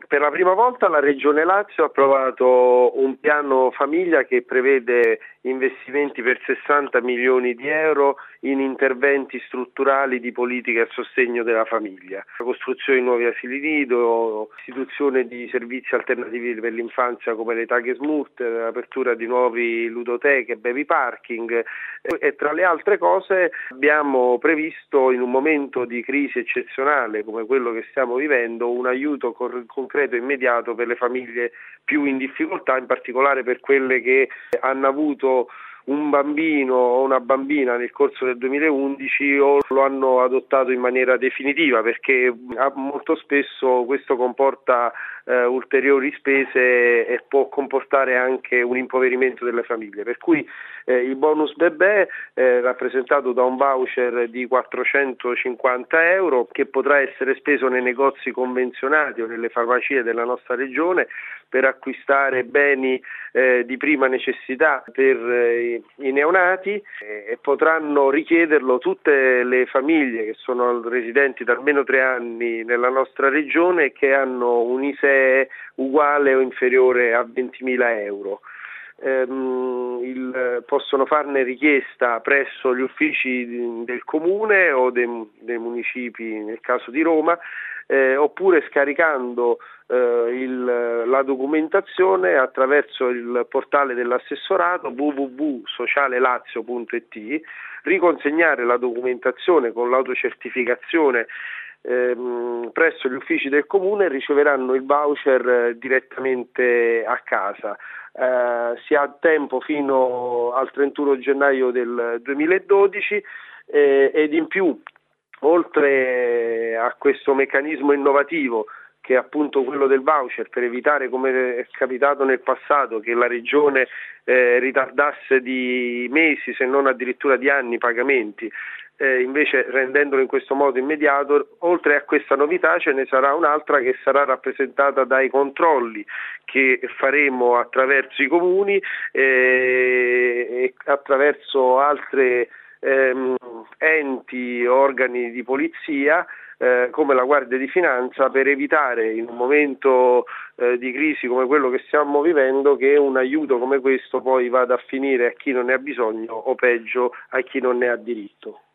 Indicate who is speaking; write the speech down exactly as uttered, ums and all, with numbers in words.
Speaker 1: Per la prima volta la Regione Lazio ha approvato un piano famiglia che prevede investimenti per sessanta milioni di euro in interventi strutturali di politica a sostegno della famiglia, la costruzione di nuovi asili nido, istituzione di servizi alternativi per l'infanzia come le Taghe Smurt, l'apertura di nuovi ludoteche, baby parking e tra le altre cose abbiamo previsto in un momento di crisi eccezionale come quello che stiamo vivendo un aiuto concreto e immediato per le famiglie più in difficoltà, in particolare per quelle che hanno avuto un bambino o una bambina nel corso del duemilaundici o lo hanno adottato in maniera definitiva, perché molto spesso questo comporta eh, ulteriori spese e può comportare anche un impoverimento delle famiglie, per cui eh, il bonus bebè è rappresentato da un voucher di quattrocentocinquanta euro che potrà essere speso nei negozi convenzionati o nelle farmacie della nostra regione per acquistare beni eh, di prima necessità per eh, i neonati eh, e potranno richiederlo tutte le famiglie che sono residenti da almeno tre anni nella nostra regione e che hanno un I S E E uguale o inferiore a ventimila euro. Ehm, il, possono farne richiesta presso gli uffici del comune o dei, dei municipi nel caso di Roma eh, oppure scaricando eh, il, la documentazione attraverso il portale dell'assessorato w w w punto socialelazio punto i t, riconsegnare la documentazione con l'autocertificazione ehm, presso gli uffici del comune e riceveranno il voucher eh, direttamente a casa. Eh, si ha tempo fino al trentuno gennaio del duemiladodici eh, ed in più, oltre a questo meccanismo innovativo che è appunto quello del voucher, per evitare, come è capitato nel passato, che la Regione eh, ritardasse di mesi se non addirittura di anni i pagamenti, eh, invece rendendolo in questo modo immediato, oltre a questa novità ce ne sarà un'altra che sarà rappresentata dai controlli che faremo attraverso i comuni eh, e attraverso altre ehm, enti, organi di polizia Eh, come la Guardia di Finanza, per evitare in un momento eh, di crisi come quello che stiamo vivendo che un aiuto come questo poi vada a finire a chi non ne ha bisogno o peggio a chi non ne ha diritto.